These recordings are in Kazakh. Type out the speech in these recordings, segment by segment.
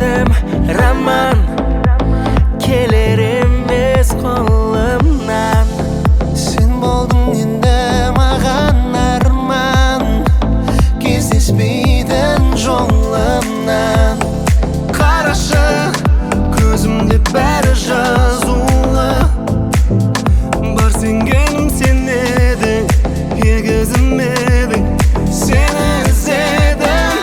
Sevdim Raman keler emes kolumdan. Sen boldun endi mаған arman, кездеспейтін жолымнан. Қарашы, көзімде бәрі жазулы. Бар сенгенім сен едің, егізім едің, сені іздедім.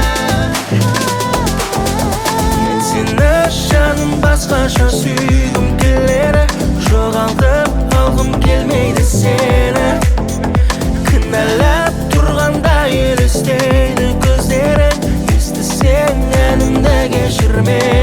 Мен сені жаным басқаша сүйгім келеді, жоғалтып алғым келмейді сені. Кінәлап тұрғанда елестейді көздерің, естісең әнімді кешір мені.